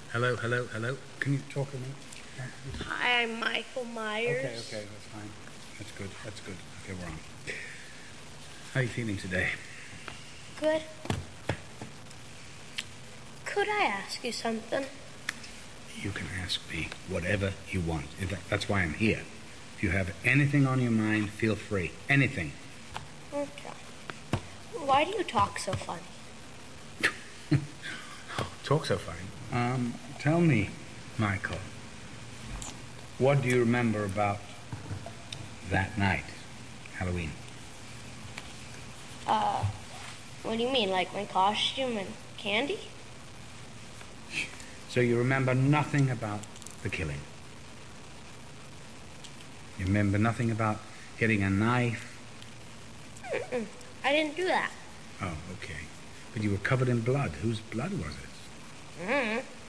Hello, hello, hello. Can you talk a minute? Hi, I'm Michael Myers. Okay, that's fine. That's good. Okay, we're on. How are you feeling today? Good. Could I ask you something? You can ask me whatever you want. That's why I'm here. If you have anything on your mind, feel free. Anything. Okay. Why do you talk so funny? Talk so funny. Tell me, Michael, what do you remember about that night, Halloween? What do you mean, like my costume and candy? So you remember nothing about the killing? You remember nothing about getting a knife? Mm-mm. I didn't do that. Oh, okay. But you were covered in blood. Whose blood was it?